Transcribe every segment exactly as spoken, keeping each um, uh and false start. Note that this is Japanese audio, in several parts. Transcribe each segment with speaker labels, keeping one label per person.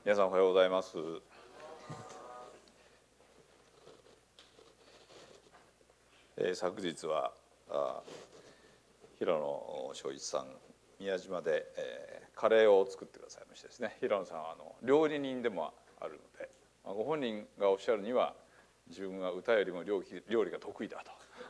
Speaker 1: 皆さんおはようございます。えー、昨日はあ平野正一さん宮島で、えー、カレーを作ってくださいましてですね、平野さんはあの料理人でもあるので、まあ、ご本人がおっしゃるには自分は歌よりも料理、料理が得意だ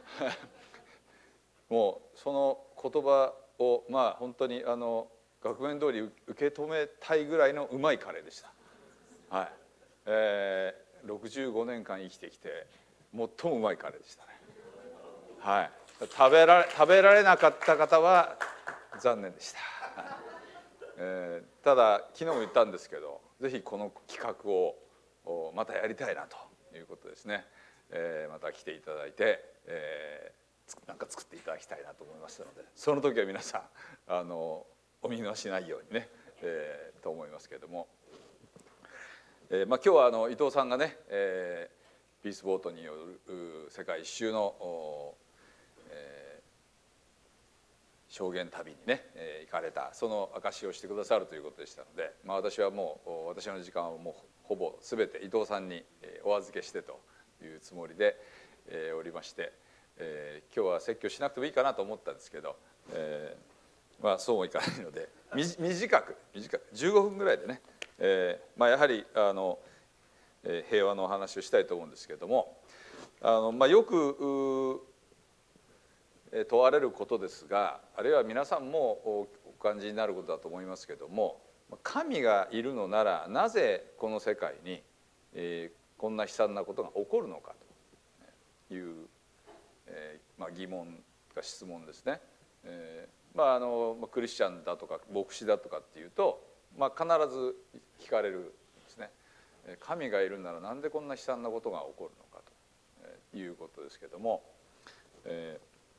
Speaker 1: ともうその言葉をまあ本当にあの額面通り受け止めたいぐらいのうまいカレーでした。はい、えー、ろくじゅうごねんかん生きてきて最もうまいカレーでしたね。はい、食べられ食べられなかった方は残念でした。えー、ただ昨日も言ったんですけど、ぜひこの企画をまたやりたいなということですね。えー、また来ていただいて、えー、なんか作っていただきたいなと思いましたので、その時は皆さんあのお見逃しないようにね、えー、と思いますけれども、えーまあ、今日はあの伊藤さんがね、えー、ピースボートによる世界一周の、えー、証言旅にね、えー、行かれたその証しをしてくださるということでしたので、まあ、私はもう私の時間をもうほぼ全て伊藤さんにお預けしてというつもりで、えー、おりまして、えー、今日は説教しなくてもいいかなと思ったんですけど、えーまあ、そうもいかないので短く短くじゅうごふんぐらいでね、えーまあ、やはりあの、えー、平和のお話をしたいと思うんですけれども、あの、まあ、よく問われることですが、あるいは皆さんもお感じになることだと思いますけれども、神がいるのならなぜこの世界に、えー、こんな悲惨なことが起こるのかという、えーまあ、疑問か質問ですね。えーまあ、あのクリスチャンだとか牧師だとかっていうと、まあ、必ず聞かれるんですね。神がいるならなんでこんな悲惨なことが起こるのかということですけども、え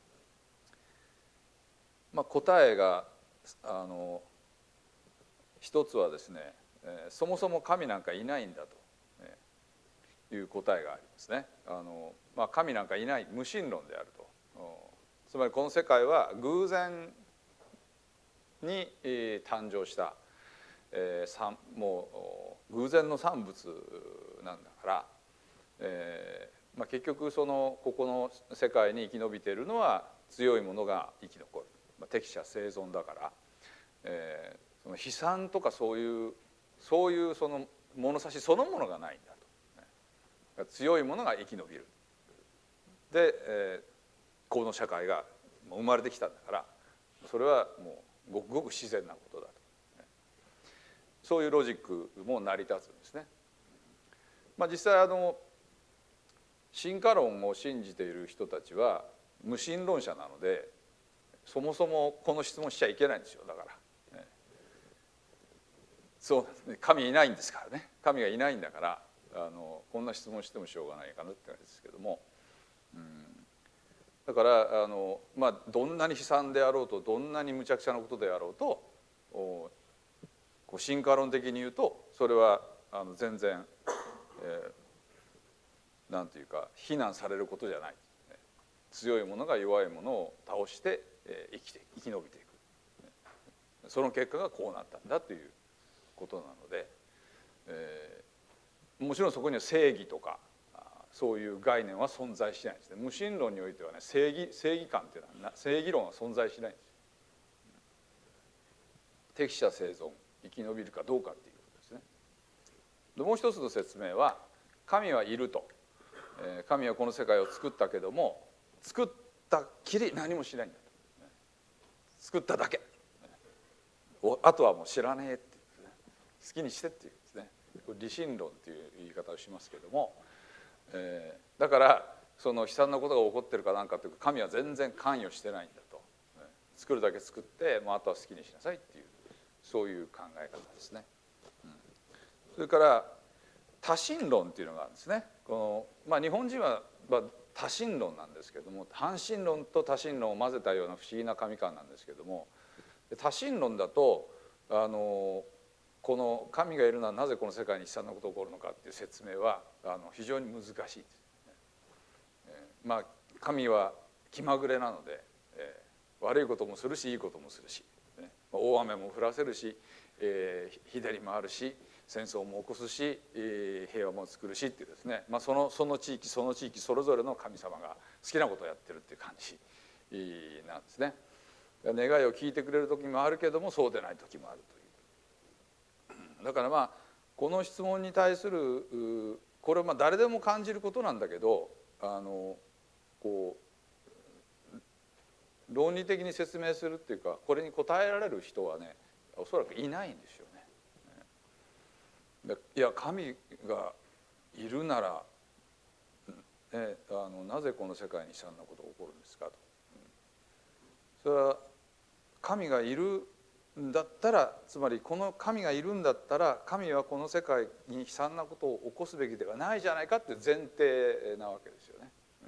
Speaker 1: ーまあ、答えがあの一つはですね、えー、そもそも神なんかいないんだという答えがありますね。あの、まあ、神なんかいない、無神論であると。つまりこの世界は偶然に誕生した、えー、もう偶然の産物なんだから、えーまあ、結局そのここの世界に生き延びているのは強いものが生き残る、まあ、適者生存だから、えー、その悲惨とかそういうそういうその物差しそのものがないんだと。強いものが生き延びる。で、えー、この社会が生まれてきたんだから、それはもうごくごく自然なことだと。そういうロジックも成り立つんですね。まあ、実際あの進化論を信じている人たちは無神論者なので、そもそもこの質問しちゃいけないんですよ。だから、ね、そうですね、神いないんですからね。神がいないんだからあのこんな質問してもしょうがないかなって感じですけども、うん、だからあの、まあ、どんなに悲惨であろうとどんなに無茶苦茶なことであろうと、こう進化論的に言うとそれはあの全然、えー、なんていうか非難されることじゃない。強いものが弱いものを倒して、えー、生きて生き延びていく。その結果がこうなったんだということなので、えー、もちろんそこには正義とかそういう概念は存在しないんですね。無神論においてはね、正義正義観っていうのは正義論は存在しないんですよ。適者生存、生き延びるかどうかっていうことですね。でもう一つの説明は、神はいると、えー、神はこの世界を作ったけども作ったきり何もしないんだと。作っただけ、あとはもう知らねえっていう、ね、好きにしてっていうですね、理心論っていう言い方をしますけども、えー、だからその悲惨なことが起こってるかなんかというか、神は全然関与してないんだと。作るだけ作ってもうあとは好きにしなさいっていう、そういう考え方ですね。うん、それから多神論っていうのがあるんですね。この、まあ、日本人は、まあ、多神論なんですけども、半神論と多神論を混ぜたような不思議な神観なんですけども、多神論だとあのこの神がいるのはなぜこの世界に悲惨なことが起こるのかっていう説明はあの非常に難しいです、ね。えー、まあ神は気まぐれなので、えー、悪いこともするしいいこともするし、ね、大雨も降らせるし、えー、日照りもあるし、 戦争も起こすし平和も作るしっていうですね、まあ、そのその地域その地域それぞれの神様が好きなことをやってるっていう感じなんですね。願いを聞いてくれる時もあるけどもそうでない時もあるという。だからまあこの質問に対するこれはまあ誰でも感じることなんだけど、あのこう論理的に説明するっていうかこれに答えられる人はねおそらくいないんですよね。いや神がいるなら、ね、あのなぜこの世界に悲惨なことが起こるんですかと。それは神がいるんだったら、つまりこの神がいるんだったら神はこの世界に悲惨なことを起こすべきではないじゃないかっていう前提なわけですよね。うん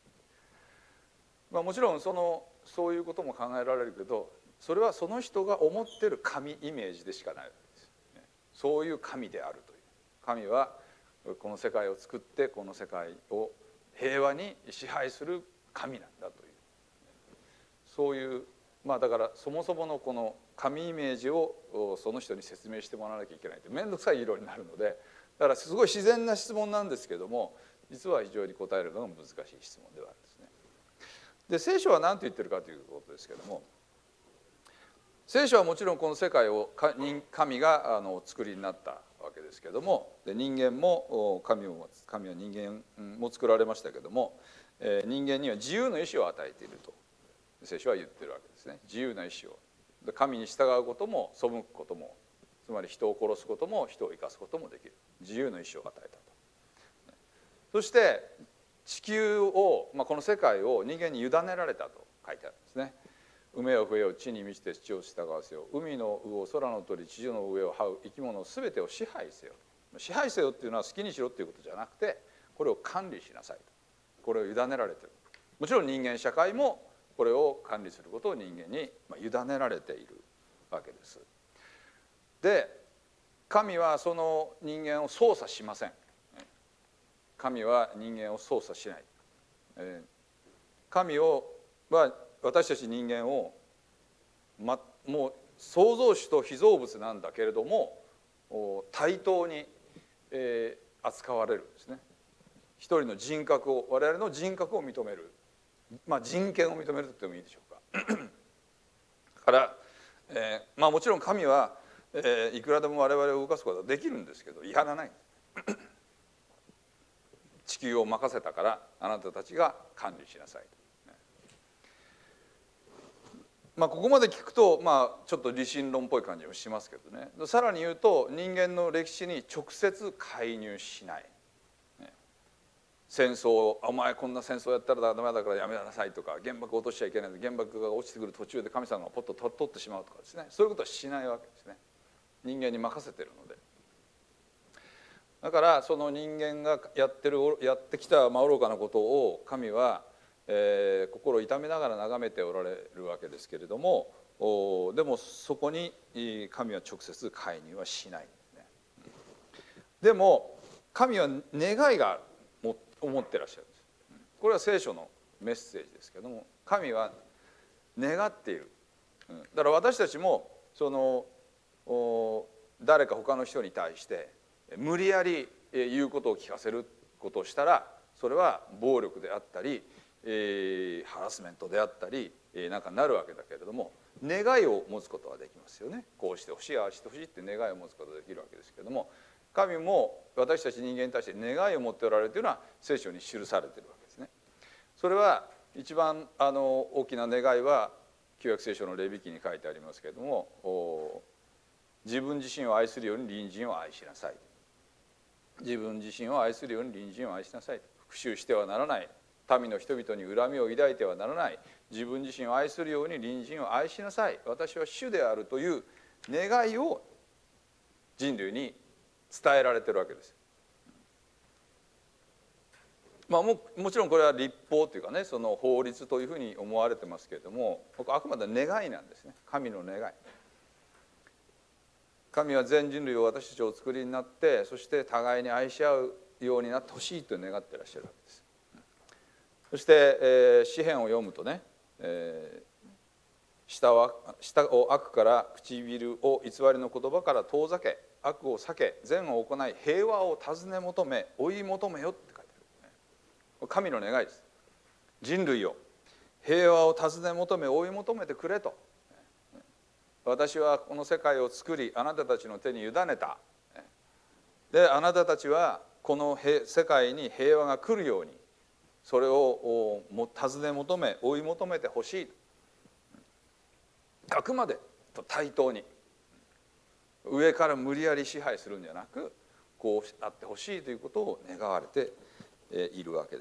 Speaker 1: まあ、もちろんそのそういうことも考えられるけど、それはその人が思ってる神イメージでしかないわけです。そういう神であるという。神はこの世界を作ってこの世界を平和に支配する神なんだという、そういうまあだからそもそものこの神イメージをその人に説明してもらわなきゃいけないって面倒くさい議論になるので、だからすごい自然な質問なんですけども、実は非常に答えるのが難しい質問ではあるんですね。で聖書は何て言ってるかということですけども、聖書はもちろんこの世界を神があの作りになったわけですけども、で人間も神を神は人間も作られましたけども、えー、人間には自由の意志を与えていると聖書は言ってるわけですね。自由な意志を、神に従うことも背くことも、つまり人を殺すことも人を生かすこともできる自由の意志を与えたと。そして地球を、まあ、この世界を人間に委ねられたと書いてあるんですね。海を増えよ地に満ちて地を従わせよ、海の魚空の鳥地上の上を這う生き物すべてを支配せよ。支配せよっていうのは好きにしろっていうことじゃなくて、これを管理しなさいと、これを委ねられてる。もちろん人間社会もこれを管理することを人間に委ねられているわけです。で神はその人間を操作しません。神は人間を操作しない。神をは私たち人間を、ま、もう創造主と被造物なんだけれども対等に、えー、扱われるんですね。一人の人格を我々の人格を認める、まあ、人権を認めると言ってもいいでしょうか。だから、えーまあ、もちろん神は、えー、いくらでも我々を動かすことはできるんですけどやらない。地球を任せたからあなたたちが管理しなさい。まあ、ここまで聞くと、まあ、ちょっと理心論っぽい感じもしますけどね。さらに言うと人間の歴史に直接介入しない。戦争お前こんな戦争やったらダメだからやめなさいとか、原爆落としちゃいけない、原爆が落ちてくる途中で神様がポッと取ってしまうとかですね、そういうことはしないわけですね。人間に任せてるので。だからその人間がやってるやってきた愚かなことを神は、えー、心を痛めながら眺めておられるわけですけれども、でもそこに神は直接介入はしないんですね。でも神は願いがある思ってらっしゃるんです。これは聖書のメッセージですけども、神は願っている。だから私たちもその誰か他の人に対して無理やり言うことを聞かせることをしたら、それは暴力であったり、えー、ハラスメントであったり、えー、なんかなるわけだけれども、願いを持つことはできますよね。こうしてほしいああしてほしいって願いを持つことができるわけですけれども、神も私たち人間に対して願いを持っておられるというのは聖書に記されているわけですね。それは一番あの大きな願いは旧約聖書のレビ記に書いてありますけれども、自分自身を愛するように隣人を愛しなさい。自分自身を愛するように隣人を愛しなさい。復讐してはならない。民の人々に恨みを抱いてはならない。自分自身を愛するように隣人を愛しなさい。私は主であるという願いを人類に伝えられてるわけです。まあ、も, もちろんこれは律法というかね、その法律というふうに思われてますけれども、あくまで願いなんですね。神の願い。神は全人類を私たちをお作りになって、そして互いに愛し合うようになってほしいと願ってらっしゃるわけです。そして、えー、詩篇を読むとね、えー、舌を舌を悪から唇を偽りの言葉から遠ざけ、 悪を避け善を行い平和を尋ね求め追い求めよって書いてある。神の願いです。人類を平和を尋ね求め追い求めてくれと。私はこの世界を作りあなたたちの手に委ねた。であなたたちはこの世界に平和が来るようにそれを尋ね求め追い求めてほしい。あくまで対等に上から無理やり支配するんじゃなくこうあってほしいということを願われているわけです。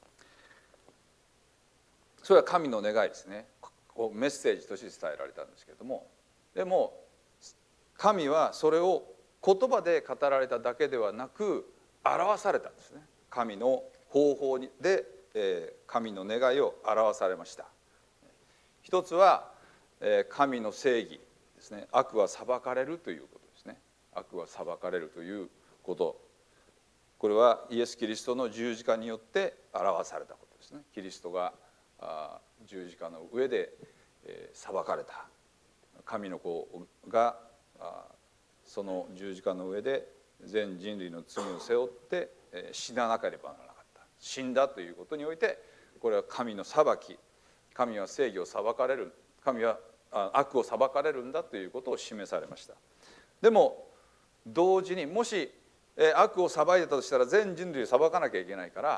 Speaker 1: それは神の願いですね。メッセージとして伝えられたんですけれども、でも神はそれを言葉で語られただけではなく表されたんですね。神の方法で神の願いを表されました。一つは神の正義ですね。悪は裁かれるということですね。悪は裁かれるということ、これはイエス・キリストの十字架によって表されたことですね。キリストが十字架の上で裁かれた。神の子がその十字架の上で全人類の罪を背負って死ななければならなかった。死んだということにおいてこれは神の裁き、神は正義を裁かれる、神は悪を裁かれるんだということを示されました。でも同時にもし悪を裁いてたとしたら全人類を裁かなきゃいけないから、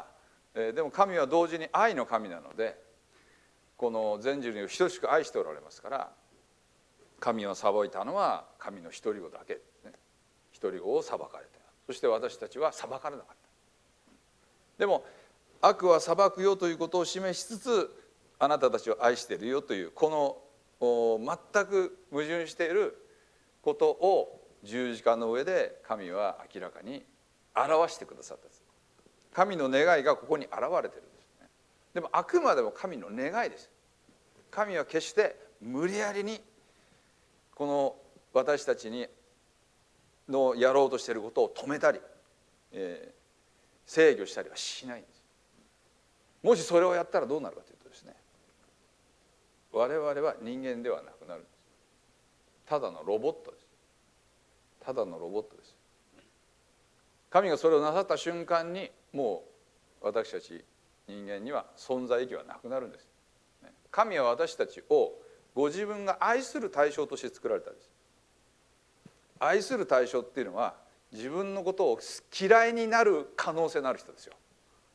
Speaker 1: でも神は同時に愛の神なのでこの全人類を等しく愛しておられますから、神は裁いたのは神の一人子だけ、ね、一人子を裁かれた。そして私たちは裁かれなかった。でも悪は裁くよということを示しつつあなたたちを愛しているよというこの全く矛盾していることを十字架の上で神は明らかに表してくださったんです。神の願いがここに現れてるんですね。でもあくまでも神の願いです。神は決して無理やりにこの私たちにのやろうとしていることを止めたり、えー、制御したりはしないんです。もしそれをやったらどうなるかというとですね、我々は人間ではなくなるんです。ただのロボットです。ただのロボットです。神がそれをなさった瞬間にもう私たち人間には存在意義はなくなるんです。神は私たちをご自分が愛する対象として作られたんです。愛する対象っていうのは自分のことを嫌いになる可能性のある人ですよ。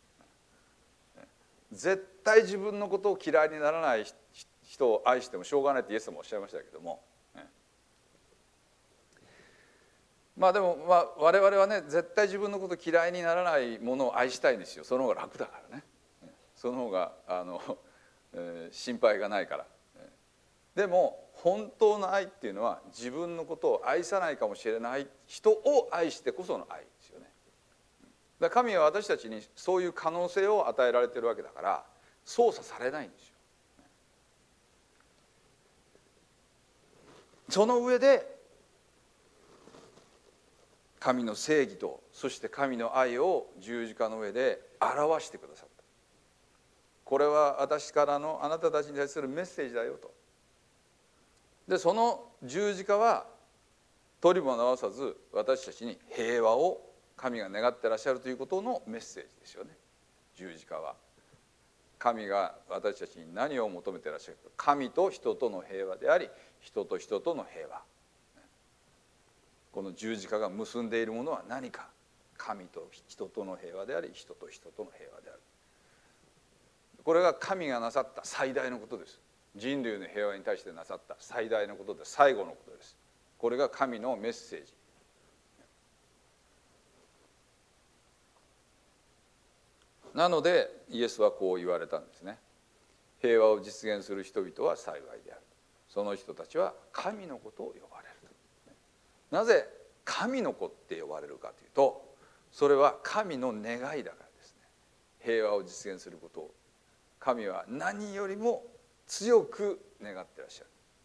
Speaker 1: 絶対自分のことを嫌いにならない人を愛してもしょうがないってイエスもおっしゃいましたけども、まあでもまあ我々はね絶対自分のこと嫌いにならないものを愛したいんですよ。その方が楽だからね。その方があの、えー、心配がないから。でも本当の愛っていうのは自分のことを愛さないかもしれない人を愛してこその愛ですよね。だから神は私たちにそういう可能性を与えられているわけだから操作されないんですよ。その上で神の正義とそして神の愛を十字架の上で表してくださった。これは私からのあなたたちに対するメッセージだよと。でその十字架は取りも直さず私たちに平和を神が願ってらっしゃるということのメッセージですよね。十字架は神が私たちに何を求めてらっしゃるか、神と人との平和であり人と人との平和。この十字架が結んでいるものは何か、神と人との平和であり人と人との平和である。これが神がなさった最大のことです。人類の平和に対してなさった最大のことで最後のことです。これが神のメッセージ。なのでイエスはこう言われたんですね。平和を実現する人々は幸いである。その人たちは神の子と呼ばれる。なぜ神の子って呼ばれるかというと、それは神の願いだからですね。平和を実現することを神は何よりも強く願ってらっしゃる。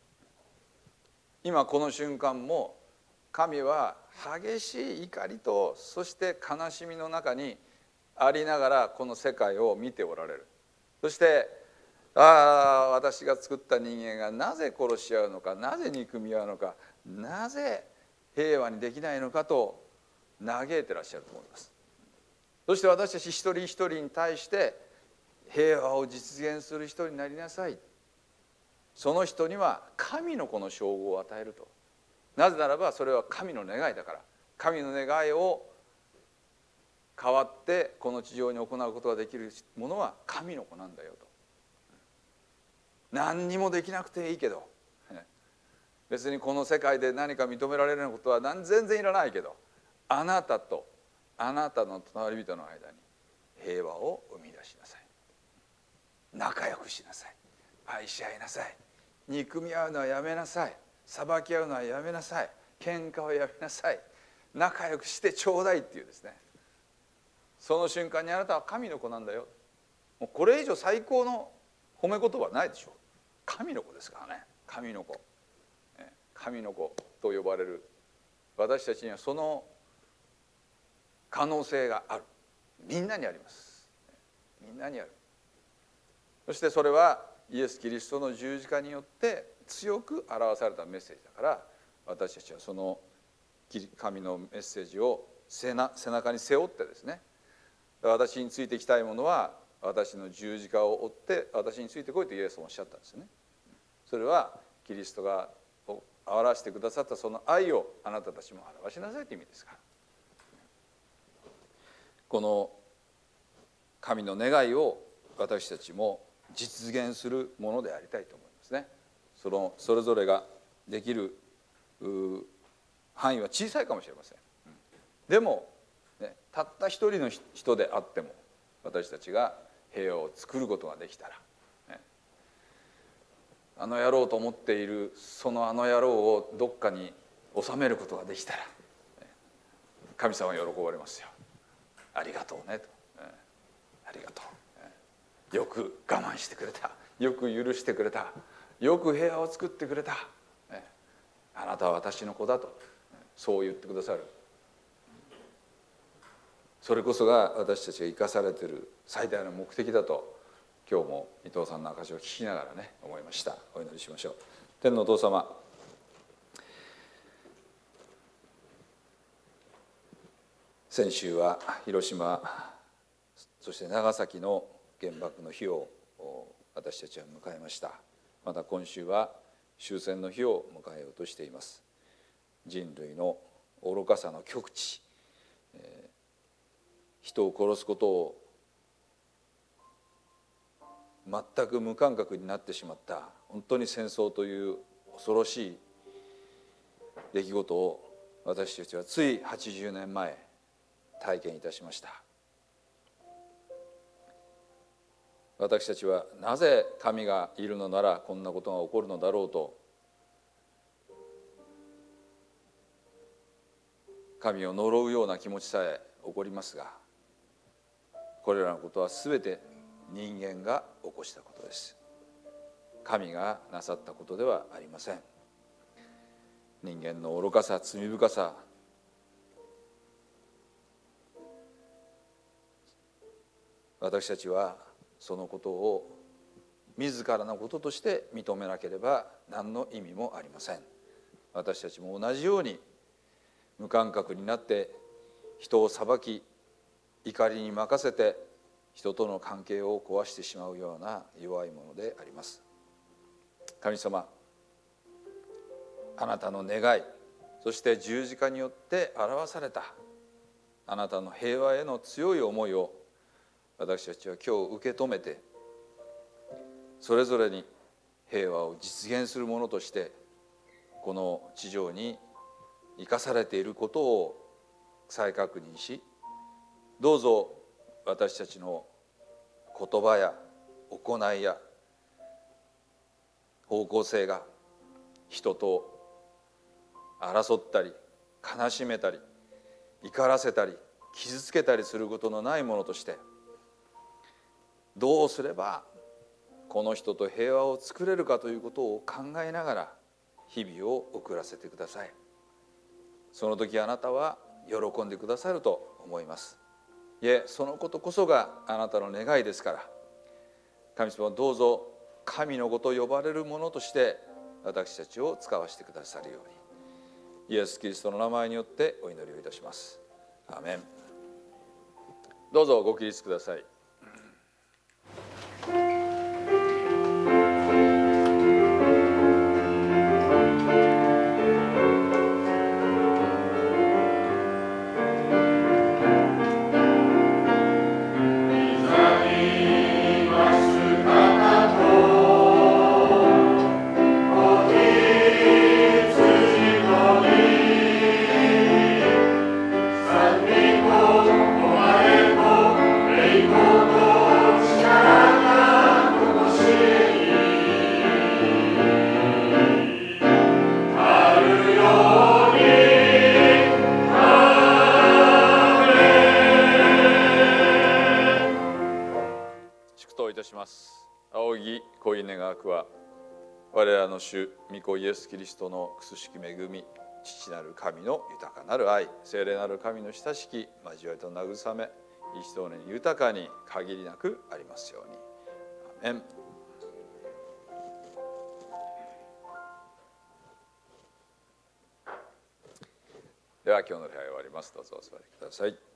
Speaker 1: 今この瞬間も神は激しい怒りとそして悲しみの中にありながらこの世界を見ておられる。そしてああ私が作った人間がなぜ殺し合うのか、なぜ憎み合うのか、なぜ平和にできないのかと嘆いてらっしゃると思います。そして私たち一人一人に対して平和を実現する人になりなさい。その人には神の子の称号を与えると。なぜならばそれは神の願いだから。神の願いを代わってこの地上に行うことができるものは神の子なんだよと。何にもできなくていいけど、別にこの世界で何か認められるようなことは全然いらないけど、あなたとあなたの隣人の間に平和を生み出しなさい。仲良くしなさい。愛し合いなさい。憎み合うのはやめなさい。裁き合うのはやめなさい。喧嘩をやめなさい。仲良くしてちょうだいっていうですね、その瞬間にあなたは神の子なんだよ。もうこれ以上最高の褒め言葉はないでしょう。神の子ですからね。神の子、神の子と呼ばれる私たちにはその可能性がある。みんなにあります。みんなにある。そしてそれはイエス・キリストの十字架によって強く表されたメッセージだから、私たちはその神のメッセージを背中に背負ってですね、私についてきたいものは私の十字架を追って私についてこいとイエスもおっしゃったんですよね。それはキリストが表してくださったその愛をあなたたちも表しなさいという意味ですから、この神の願いを私たちも実現するものでありたいと思いますね。そのそれぞれができる範囲は小さいかもしれません。でも、ね、たった一人の人であっても私たちが平和を作ることができたら、ね、あの野郎と思っているそのあの野郎をどっかに収めることができたら、ね、神様は喜ばれますよ。ありがとうねと、ね、ありがとう、ね、よく我慢してくれた、よく許してくれた、よく平和を作ってくれた、ね、あなたは私の子だと、そう言ってくださる。それこそが私たちが生かされている最大の目的だと、今日も伊藤さんの証を聞きながらね思いました。お祈りしましょう。天のお父様、先週は広島そして長崎の原爆の日を私たちは迎えました。また今週は終戦の日を迎えようとしています。人類の愚かさの極致、えー、人を殺すことを全く無感覚になってしまった本当に戦争という恐ろしい出来事を私たちはついはちじゅうねんまえ体験いたしました。私たちはなぜ神がいるのならこんなことが起こるのだろうと神を呪うような気持ちさえ起こりますが、これらのことは全て人間が起こしたことです。神がなさったことではありません。人間の愚かさ、罪深さ、私たちはそのことを自らのこととして認めなければ何の意味もありません。私たちも同じように無感覚になって人を裁き、怒りに任せて人との関係を壊してしまうような弱いものであります。神様、あなたの願い、そして十字架によって表されたあなたの平和への強い思いを私たちは今日受け止めて、それぞれに平和を実現するものとしてこの地上に生かされていることを再確認し、どうぞ私たちの言葉や行いや方向性が人と争ったり悲しめたり怒らせたり傷つけたりすることのないものとして、どうすればこの人と平和を作れるかということを考えながら日々を送らせてください。その時あなたは喜んでくださると思います。いえ、そのことこそがあなたの願いですから、神様どうぞ神の子と呼ばれるものとして私たちを使わせてくださるように、 イエス・キリストの名前によってお祈りをいたします。アーメン。どうぞご起立ください。仰ぎ恋願わくは我らの主御子イエス・キリストのくすしき恵み、父なる神の豊かなる愛、聖霊なる神の親しき交わりと慰め、一同に豊かに限りなくありますように。アーメン。では今日の礼拝終わります。どうぞお座りください。